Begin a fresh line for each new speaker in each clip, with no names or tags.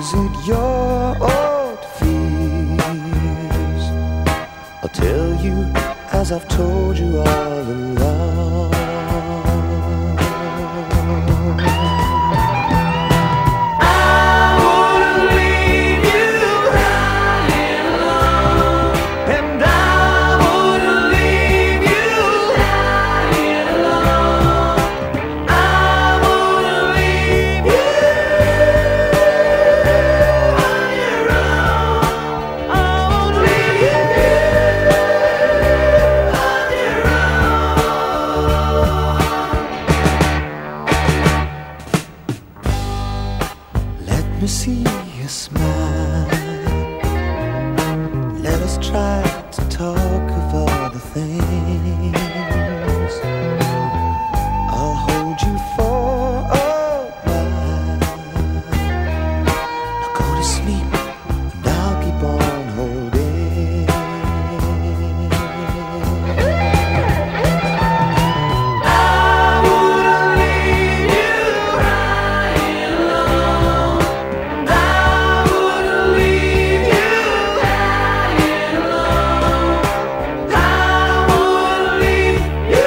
Is it your old fears? I'll tell you as I've told you all along. Let me see you smile. Let us try to talk of other things. I'll hold you for a while. Now go to sleep and I'll keep on holding. I wouldn't leave you crying alone. I wouldn't leave you crying alone. I wouldn't leave you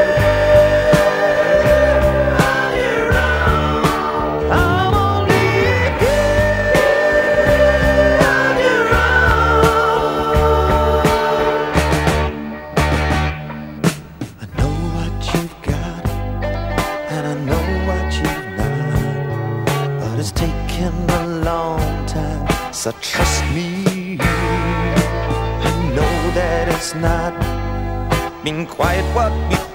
on your own. I won't leave you on your own. I know what you've got, and I know what you've not, but it's taken a long time, so trust me. I know that it's not been quite what we